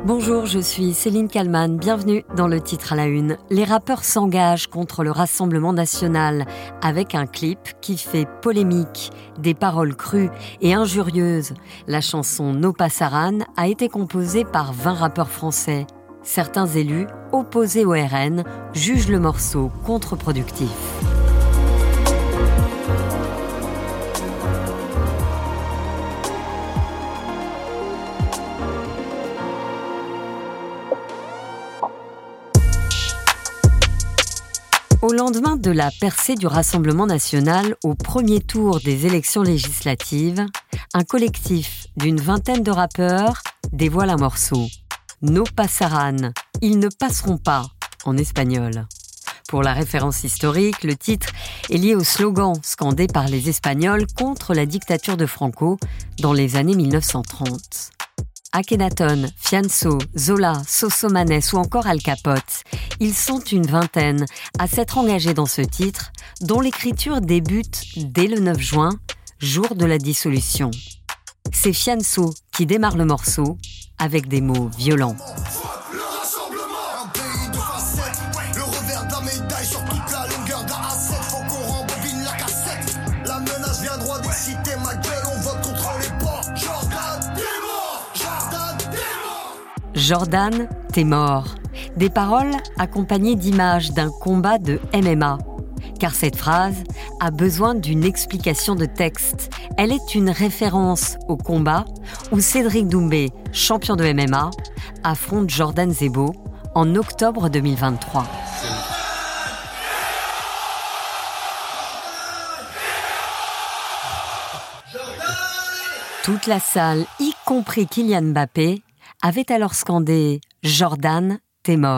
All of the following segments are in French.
Bonjour, je suis Céline Kallmann, bienvenue dans le titre à la une. Les rappeurs s'engagent contre le Rassemblement national avec un clip qui fait polémique, des paroles crues et injurieuses. La chanson No Pasaran a été composée par 20 rappeurs français. Certains élus, opposés au RN, jugent le morceau contre-productif. Au lendemain de la percée du Rassemblement national au premier tour des élections législatives, un collectif d'une vingtaine de rappeurs dévoile un morceau. No Pasaran, ils ne passeront pas, en espagnol. Pour la référence historique, le titre est lié au slogan scandé par les Espagnols contre la dictature de Franco dans les années 1930. Akhenaton, Fianso, Zola, Sosomanes ou encore Al Capote, ils sont une vingtaine à s'être engagés dans ce titre, dont l'écriture débute dès le 9 juin, jour de la dissolution. C'est Fianso qui démarre le morceau avec des mots violents. Jordan, t'es mort. Des paroles accompagnées d'images d'un combat de MMA. Car cette phrase a besoin d'une explication de texte. Elle est une référence au combat où Cédric Doumbé, champion de MMA, affronte Jordan Zebo en octobre 2023. Toute la salle, y compris Kylian Mbappé, avait alors scandé « Jordan, t'es mort ».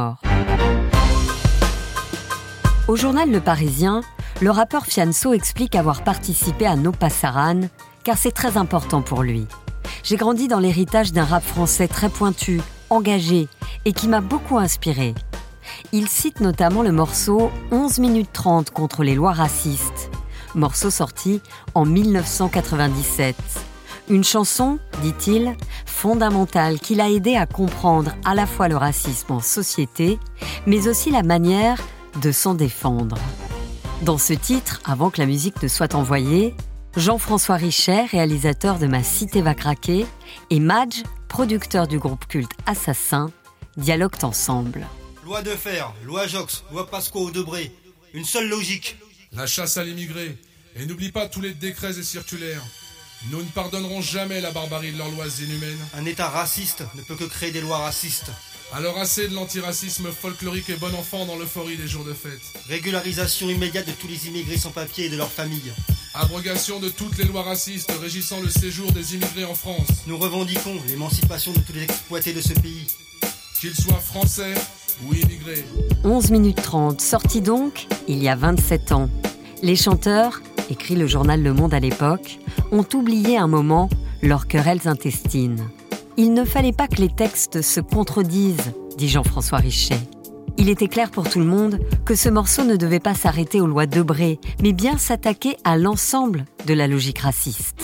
Au journal Le Parisien, le rappeur Fianso explique avoir participé à No Pasaran car c'est très important pour lui. « J'ai grandi dans l'héritage d'un rap français très pointu, engagé et qui m'a beaucoup inspiré ». Il cite notamment le morceau 11 minutes 30 contre les lois racistes, morceau sorti en 1997. Une chanson, dit-il, fondamentale qui l'a aidé à comprendre à la fois le racisme en société, mais aussi la manière de s'en défendre. Dans ce titre, avant que la musique ne soit envoyée, Jean-François Richet, réalisateur de Ma cité va craquer, et Madj, producteur du groupe culte Assassin, dialoguent ensemble. Loi de fer, loi Jox, loi Pasqua-Debré, une seule logique. La chasse à l'immigré, et n'oublie pas tous les décrets et circulaires. Nous ne pardonnerons jamais la barbarie de leurs lois inhumaines. Un État raciste ne peut que créer des lois racistes. Alors assez de l'antiracisme folklorique et bon enfant dans l'euphorie des jours de fête. Régularisation immédiate de tous les immigrés sans papier et de leurs familles. Abrogation de toutes les lois racistes régissant le séjour des immigrés en France. Nous revendiquons l'émancipation de tous les exploités de ce pays. Qu'ils soient français ou immigrés. 11 minutes 30, sorti donc il y a 27 ans. Les chanteurs, écrit le journal Le Monde à l'époque, ont oublié un moment leurs querelles intestines. Il ne fallait pas que les textes se contredisent, dit Jean-François Richet. Il était clair pour tout le monde que ce morceau ne devait pas s'arrêter aux lois Debré, mais bien s'attaquer à l'ensemble de la logique raciste.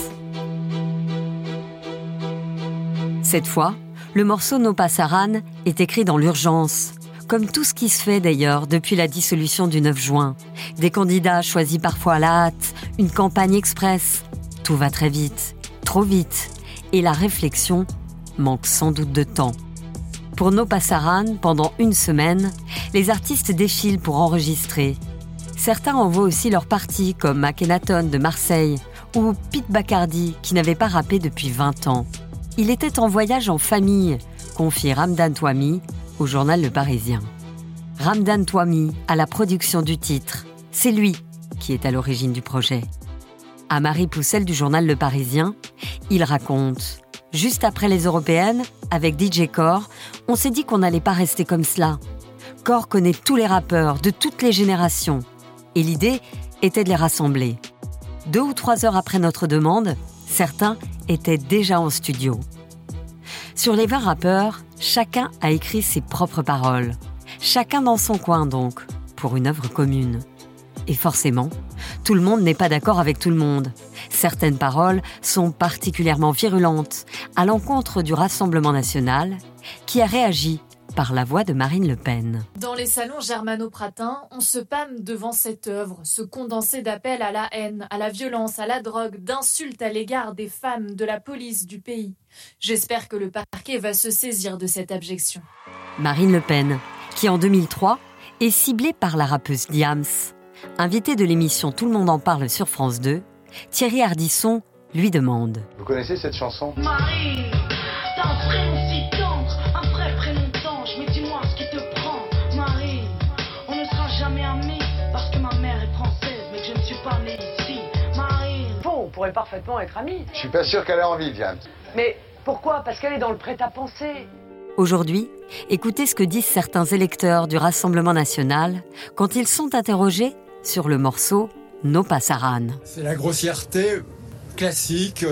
Cette fois, le morceau No Pasaran est écrit dans l'urgence, comme tout ce qui se fait d'ailleurs depuis la dissolution du 9 juin. Des candidats choisis parfois à la hâte, une campagne express. Tout va très vite, trop vite, et la réflexion manque sans doute de temps. Pour No Pasaran, pendant une semaine, les artistes défilent pour enregistrer. Certains envoient aussi leur partie, comme Akhenaton de Marseille ou Pete Bacardi, qui n'avait pas rappé depuis 20 ans. Il était en voyage en famille, confie Ramdan Touami au journal Le Parisien. Ramdan Touami à la production du titre. C'est lui qui est à l'origine du projet. À Marie Poussel du journal Le Parisien, il raconte « Juste après les européennes, avec DJ Core, on s'est dit qu'on n'allait pas rester comme cela. Core connaît tous les rappeurs de toutes les générations. Et l'idée était de les rassembler. 2 ou 3 heures après notre demande, certains étaient déjà en studio. Sur les 20 rappeurs, chacun a écrit ses propres paroles. Chacun dans son coin donc, pour une œuvre commune. Et forcément, tout le monde n'est pas d'accord avec tout le monde. Certaines paroles sont particulièrement virulentes, à l'encontre du Rassemblement national qui a réagi par la voix de Marine Le Pen. Dans les salons germano-pratins, on se pâme devant cette œuvre, ce condensé d'appels à la haine, à la violence, à la drogue, d'insultes à l'égard des femmes, de la police du pays. J'espère que le parquet va se saisir de cette abjection. Marine Le Pen, qui en 2003 est ciblée par la rappeuse Diams. Invitée de l'émission Tout le monde en parle sur France 2, Thierry Ardisson lui demande. Vous connaissez cette chanson ? Marine, t'as un prénom si tendre, un vrai prénom d'ange, mais dis-moi ce qui te prend. Marine, on ne sera jamais amis parce que ma mère est française, mais que je ne suis pas née ici. Marine. Bon, on pourrait parfaitement être amis. Je suis pas sûr qu'elle ait envie, Diane. Mais pourquoi ? Parce qu'elle est dans le prêt-à-penser. Aujourd'hui, écoutez ce que disent certains électeurs du Rassemblement national quand ils sont interrogés sur le morceau « No Pasaran ». C'est la grossièreté classique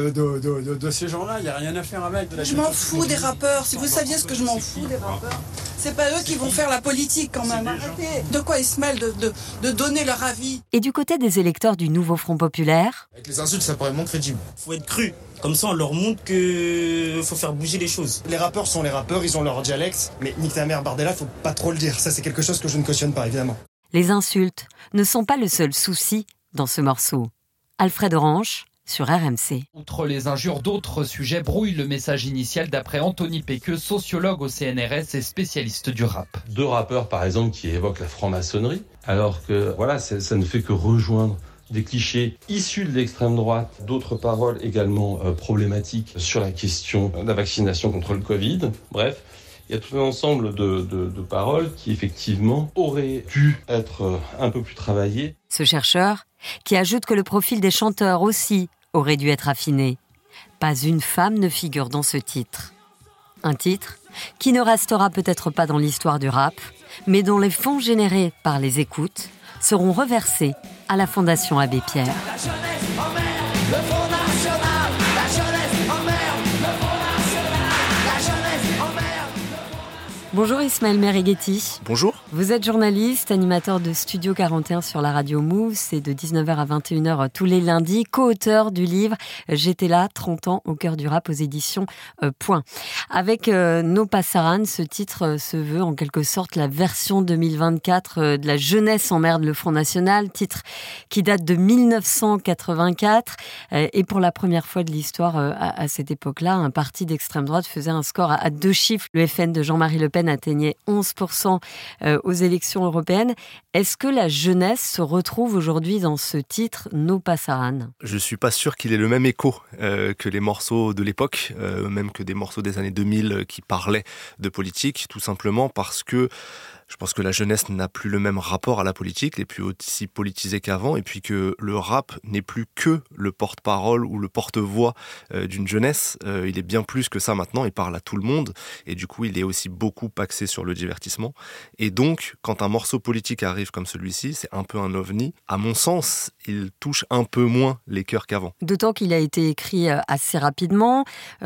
de ces gens-là, il n'y a rien à faire avec. Je m'en fous des rappeurs, si vous saviez ce que je m'en fous des rappeurs. C'est pas eux qui vont faire la politique quand même, arrêtez. De quoi ils se mêlent de donner leur avis. Et du côté des électeurs du Nouveau Front Populaire, avec les insultes, ça paraît moins crédible. Faut être cru, comme ça on leur montre que faut faire bouger les choses. Les rappeurs sont les rappeurs, ils ont leur dialecte, mais nique ta mère Bardella, faut pas trop le dire, ça c'est quelque chose que je ne cautionne pas évidemment. Les insultes ne sont pas le seul souci dans ce morceau. Alfred Orange, sur RMC. Outre les injures, d'autres sujets brouillent le message initial d'après Anthony Péqueux, sociologue au CNRS et spécialiste du rap. 2 rappeurs par exemple qui évoquent la franc-maçonnerie, alors que voilà, ça ne fait que rejoindre des clichés issus de l'extrême droite, d'autres paroles également problématiques sur la question de la vaccination contre le Covid. Bref, il y a tout un ensemble de paroles qui effectivement auraient dû être un peu plus travaillées. Ce chercheur, qui ajoute que le profil des chanteurs aussi aurait dû être affiné. Pas une femme ne figure dans ce titre. Un titre qui ne restera peut-être pas dans l'histoire du rap, mais dont les fonds générés par les écoutes seront reversés à la Fondation Abbé Pierre. La jeunesse emmerde le Front National. La jeunesse emmerde le Front National. La jeunesse emmerde. Bonjour Ismaël Merighetti. Bonjour. Vous êtes journaliste, animateur de Studio 41 sur la radio Move. C'est de 19h à 21h tous les lundis. Co-auteur du livre « J'étais là, 30 ans au cœur du rap » aux éditions Point. Avec No Pasaran, ce titre se veut en quelque sorte la version 2024 de la jeunesse emmerde le Front National. Titre qui date de 1984. Et pour la première fois de l'histoire, à cette époque-là, un parti d'extrême droite faisait un score à 2 chiffres. Le FN de Jean-Marie Le Pen atteignait 11% aux élections européennes. Est-ce que la jeunesse se retrouve aujourd'hui dans ce titre No Pasaran ? Je ne suis pas sûr qu'il ait le même écho que les morceaux de l'époque, même que des morceaux des années 2000 qui parlaient de politique, tout simplement parce que je pense que la jeunesse n'a plus le même rapport à la politique, n'est plus aussi politisée qu'avant, et puis que le rap n'est plus que le porte-parole ou le porte-voix d'une jeunesse. Il est bien plus que ça maintenant, il parle à tout le monde, et du coup il est aussi beaucoup axé sur le divertissement. Et donc, quand un morceau politique arrive comme celui-ci, c'est un peu un ovni. À mon sens, il touche un peu moins les cœurs qu'avant. D'autant qu'il a été écrit assez rapidement,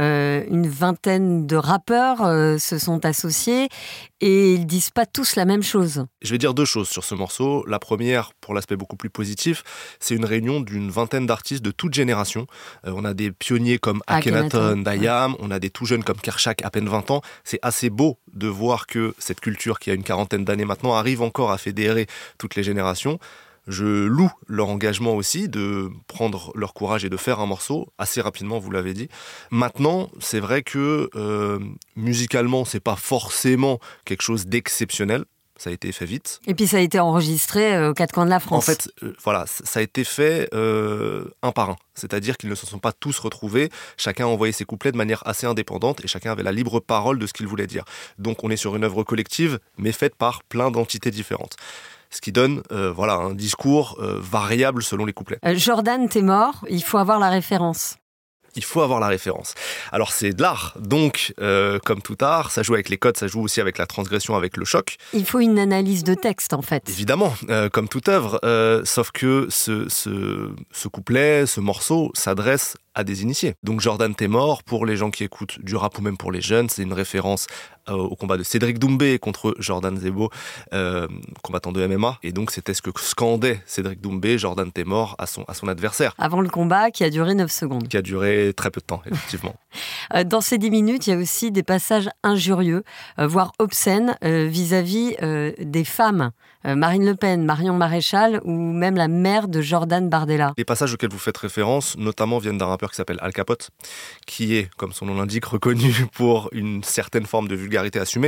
une vingtaine de rappeurs se sont associés, et ils disent pas tous la même chose. Je vais dire 2 choses sur ce morceau. La première, pour l'aspect beaucoup plus positif, c'est une réunion d'une vingtaine d'artistes de toute génération. On a des pionniers comme Akhenaton, Dayam, on a des tout jeunes comme Kershak, à peine 20 ans. C'est assez beau de voir que cette culture qui a une quarantaine d'années maintenant arrive encore à fédérer toutes les générations. Je loue leur engagement aussi de prendre leur courage et de faire un morceau assez rapidement, vous l'avez dit. Maintenant, c'est vrai que musicalement, c'est pas forcément quelque chose d'exceptionnel. Ça a été fait vite. Et puis ça a été enregistré aux 4 coins de la France. En fait, voilà, ça a été fait un par un. C'est-à-dire qu'ils ne se sont pas tous retrouvés. Chacun a envoyé ses couplets de manière assez indépendante et chacun avait la libre parole de ce qu'il voulait dire. Donc on est sur une œuvre collective, mais faite par plein d'entités différentes. Ce qui donne un discours variable selon les couplets. Jordan, t'es mort, il faut avoir la référence. Il faut avoir la référence. Alors c'est de l'art, donc comme tout art, ça joue avec les codes, ça joue aussi avec la transgression, avec le choc. Il faut une analyse de texte en fait. Évidemment, comme toute œuvre, sauf que ce couplet, ce morceau s'adresse à des initiés. Donc Jordan t'es mort, pour les gens qui écoutent du rap ou même pour les jeunes, c'est une référence au combat de Cédric Doumbé contre Jordan Zebo, combattant de MMA. Et donc c'était ce que scandait Cédric Doumbé, Jordan t'es mort, à son adversaire. Avant le combat qui a duré 9 secondes. Qui a duré très peu de temps, effectivement. Dans ces 10 minutes, il y a aussi des passages injurieux, voire obscènes, vis-à-vis des femmes. Marine Le Pen, Marion Maréchal ou même la mère de Jordan Bardella. Les passages auxquels vous faites référence, notamment, viennent d'un rappeur qui s'appelle Al Capote, qui est, comme son nom l'indique, reconnu pour une certaine forme de vulgarité assumée.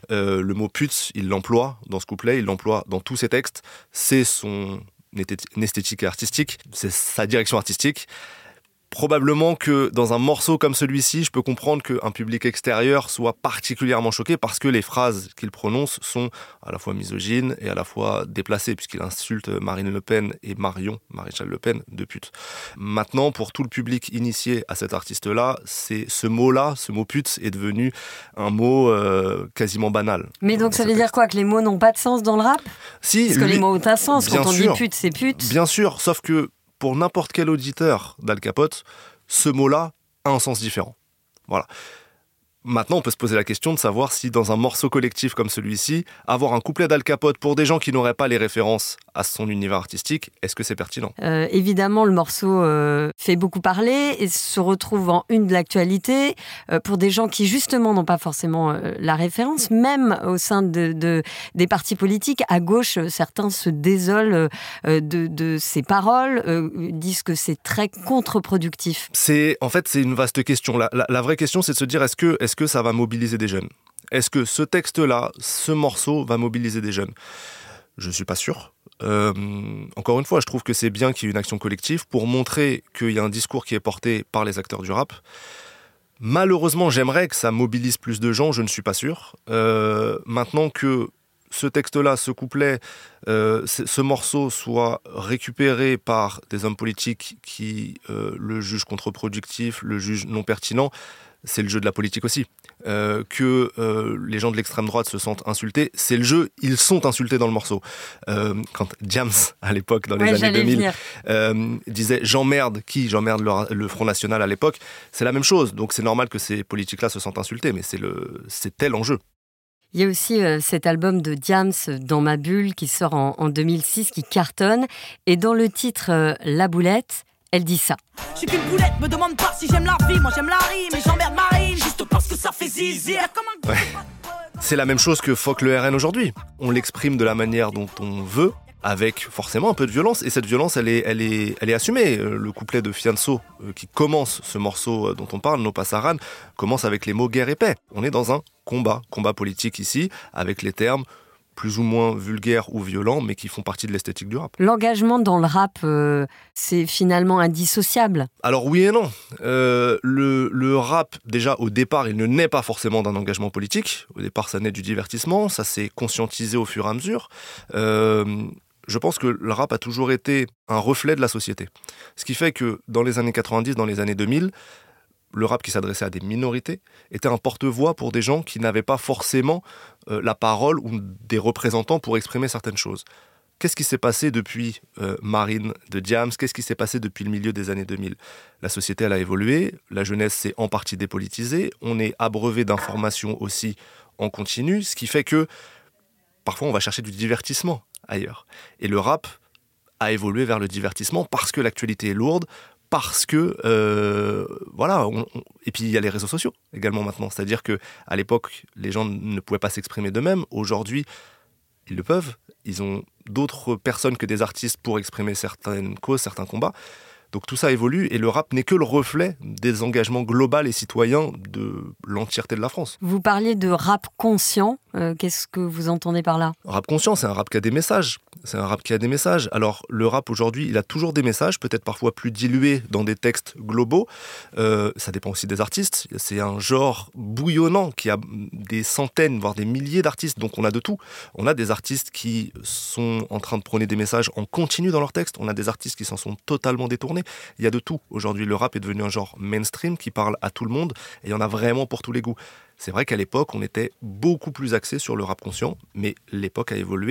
Le mot pute, il l'emploie dans ce couplet, il l'emploie dans tous ses textes. C'est son esthétique artistique, c'est sa direction artistique. Probablement que dans un morceau comme celui-ci, je peux comprendre qu'un public extérieur soit particulièrement choqué parce que les phrases qu'il prononce sont à la fois misogynes et à la fois déplacées, puisqu'il insulte Marine Le Pen et Marion Maréchal Le Pen de pute. Maintenant, pour tout le public initié à cet artiste-là, ce mot pute, est devenu un mot quasiment banal. Mais donc ça veut dire quoi, que les mots n'ont pas de sens dans le rap ? Si, parce que les mots ont un sens, quand on dit pute, c'est pute. Bien sûr, sauf que pour n'importe quel auditeur d'Al Capote, ce mot-là a un sens différent. Voilà. Maintenant, on peut se poser la question de savoir si, dans un morceau collectif comme celui-ci, avoir un couplet d'Al Capote pour des gens qui n'auraient pas les références à son univers artistique, est-ce que c'est pertinent ? Évidemment, le morceau fait beaucoup parler et se retrouve en une de l'actualité pour des gens qui, justement, n'ont pas forcément la référence. Même au sein des partis politiques, à gauche, certains se désolent de ces paroles, disent que c'est très contre-productif. En fait, c'est une vaste question. La vraie question, c'est de se dire, est-ce que ça va mobiliser des jeunes ? Est-ce que ce texte-là, ce morceau, va mobiliser des jeunes ? Je ne suis pas sûr. Encore une fois, je trouve que c'est bien qu'il y ait une action collective pour montrer qu'il y a un discours qui est porté par les acteurs du rap. Malheureusement, j'aimerais que ça mobilise plus de gens, je ne suis pas sûr. Maintenant que ce texte-là, ce couplet, ce morceau soit récupéré par des hommes politiques qui le jugent contre-productif, le jugent non pertinent, c'est le jeu de la politique aussi. Que les gens de l'extrême droite se sentent insultés, c'est le jeu, ils sont insultés dans le morceau. Quand Diams, à l'époque, dans les années 2000, disait « j'emmerde » j'emmerde le Front National à l'époque, c'est la même chose. Donc c'est normal que ces politiques-là se sentent insultés, mais c'était l'enjeu. Il y a aussi cet album de Diams, Dans ma bulle, qui sort en 2006, qui cartonne. Et dans le titre La boulette, elle dit ça. Je suis qu'une boulette, me demande pas si j'aime la vie, moi j'aime la rime et j'emmerde Marine juste parce que ça fait zizi. Ouais. C'est la même chose que Fuck le RN aujourd'hui. On l'exprime de la manière dont on veut, avec forcément un peu de violence, et cette violence elle est assumée. Le couplet de Fianso qui commence ce morceau dont on parle, No Pasaran, commence avec les mots guerre et paix. On est dans un combat politique ici, avec les termes plus ou moins vulgaires ou violents, mais qui font partie de l'esthétique du rap. L'engagement dans le rap, c'est finalement indissociable. Alors oui et non. Le rap, déjà au départ, il ne naît pas forcément d'un engagement politique. Au départ, ça naît du divertissement, ça s'est conscientisé au fur et à mesure. Je pense que le rap a toujours été un reflet de la société. Ce qui fait que dans les années 90, dans les années 2000, le rap qui s'adressait à des minorités était un porte-voix pour des gens qui n'avaient pas forcément la parole ou des représentants pour exprimer certaines choses. Qu'est-ce qui s'est passé depuis Marine de Diams ? Qu'est-ce qui s'est passé depuis le milieu des années 2000 ? La société, elle a évolué, la jeunesse s'est en partie dépolitisée, on est abreuvé d'informations aussi en continu, ce qui fait que parfois on va chercher du divertissement ailleurs. Et le rap a évolué vers le divertissement parce que l'actualité est lourde, parce que et puis il y a les réseaux sociaux également maintenant, c'est-à-dire que à l'époque les gens ne pouvaient pas s'exprimer d'eux-mêmes, aujourd'hui ils le peuvent, ils ont d'autres personnes que des artistes pour exprimer certaines causes, certains combats. Donc tout ça évolue et le rap n'est que le reflet des engagements globaux et citoyens de l'entièreté de la France. Vous parliez de rap conscient, qu'est-ce que vous entendez par là ? Rap conscient, c'est un rap qui a des messages. Alors le rap aujourd'hui, il a toujours des messages, peut-être parfois plus dilués dans des textes globaux. Ça dépend aussi des artistes. C'est un genre bouillonnant qui a des centaines, voire des milliers d'artistes, donc on a de tout. On a des artistes qui sont en train de prôner des messages en continu dans leurs textes. On a des artistes qui s'en sont totalement détournés. Il y a de tout. Aujourd'hui, le rap est devenu un genre mainstream qui parle à tout le monde et il y en a vraiment pour tous les goûts. C'est vrai qu'à l'époque, on était beaucoup plus axé sur le rap conscient, mais l'époque a évolué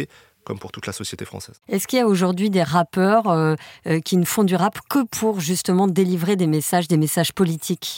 comme pour toute la société française. Est-ce qu'il y a aujourd'hui des rappeurs qui ne font du rap que pour justement délivrer des messages politiques ?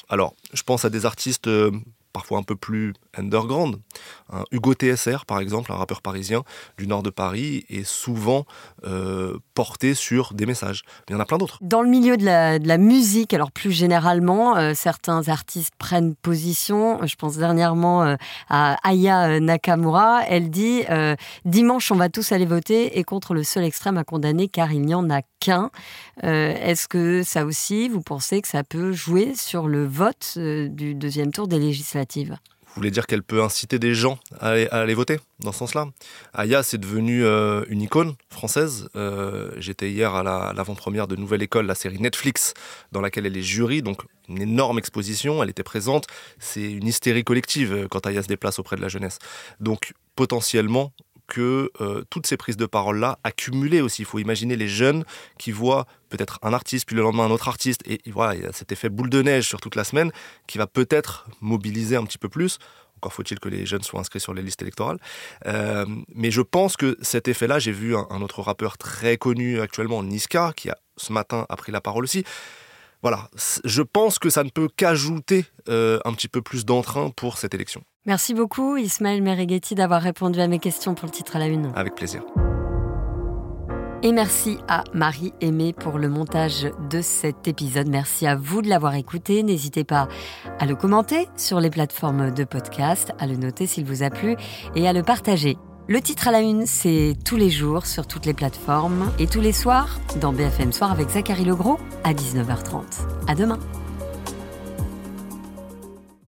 Alors, je pense à des artistes parfois un peu plus underground. Hugo TSR, par exemple, un rappeur parisien du nord de Paris, est souvent porté sur des messages. Mais il y en a plein d'autres. Dans le milieu de la musique, alors plus généralement, certains artistes prennent position. Je pense dernièrement à Aya Nakamura. Elle dit « Dimanche, on va tous aller voter et contre le seul extrême à condamner car il n'y en a qu'un ». Est-ce que ça aussi, vous pensez que ça peut jouer sur le vote du deuxième tour des législatives ? Vous voulez dire qu'elle peut inciter des gens à aller voter dans ce sens-là ? Aya, c'est devenu une icône française. J'étais hier à l'avant-première de Nouvelle École, la série Netflix, dans laquelle elle est jury, donc une énorme exposition, elle était présente. C'est une hystérie collective quand Aya se déplace auprès de la jeunesse. Donc potentiellement que toutes ces prises de parole-là, accumulées aussi, il faut imaginer les jeunes qui voient peut-être un artiste, puis le lendemain un autre artiste, et voilà, il y a cet effet boule de neige sur toute la semaine qui va peut-être mobiliser un petit peu plus. Encore faut-il que les jeunes soient inscrits sur les listes électorales. Mais je pense que cet effet-là, j'ai vu un autre rappeur très connu actuellement, Niska, qui a ce matin a pris la parole aussi. Voilà, je pense que ça ne peut qu'ajouter un petit peu plus d'entrain pour cette élection. Merci beaucoup Ismaël Merighetti d'avoir répondu à mes questions pour le titre à la une. Avec plaisir. Et merci à Marie-Aimée pour le montage de cet épisode. Merci à vous de l'avoir écouté. N'hésitez pas à le commenter sur les plateformes de podcast, à le noter s'il vous a plu et à le partager. Le titre à la une, c'est tous les jours sur toutes les plateformes et tous les soirs dans BFM Soir avec Zachary Legros à 19h30. À demain.